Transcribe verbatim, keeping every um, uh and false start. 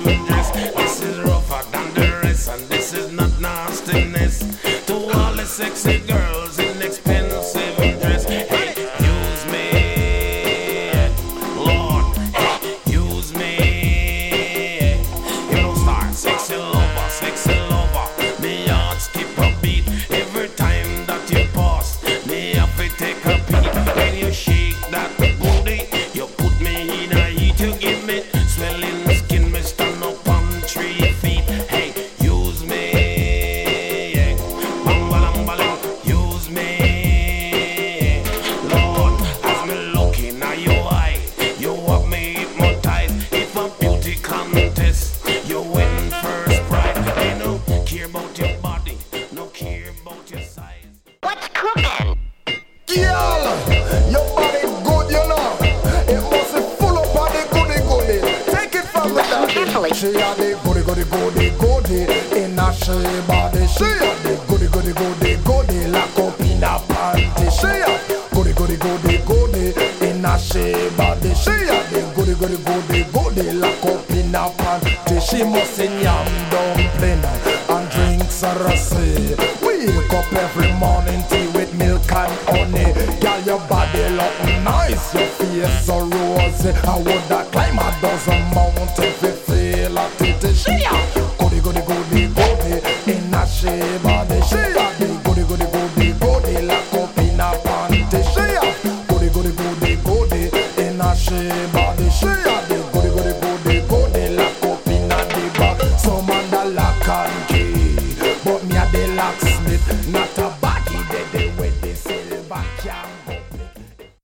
seven dress. This is rougher than the rest, and this is not nastiness. To all the sexy girls in expensive dress, hey, use me, Lord, hey, use me. You know, star, sexy lover, sexy lover. Me heart skip a beat every time that you pass. Me have to take a peek when you shake that booty. You put me in a heat, you give me swelling skin. Me stand up on three feet. Hey, use me, bang bang bang, use me, Lord. As me looking at your eye, you have me hypnotized. If a beauty contest, you win first prize. They no care about your body, no care about your size. What's cooking? Girl, your body good, you know. It must be full up of the goody goody. Take it from the daddy. Carefully. She had the goody goody goody goody in a she body. She had the goody goody goody goody lock up in a panty. She had goody goody goody goody in a she body. She had the goody goody goody goody lock up in a panty. She must sing yam dumpling and drink sarasi. Wake up every morning tea with milk and honey. Girl, your body look nice, your face so rosy. I woulda climb a dozen mountains if you feel a titty. She a goody goody goody goody in a she body. She a the goody goody goody goody lock up in a panty. She a goody goody goody goody in a she body. She a the goody goody goody goody lock up in a the back. Some man da lock and key, but me a the locksmith, not a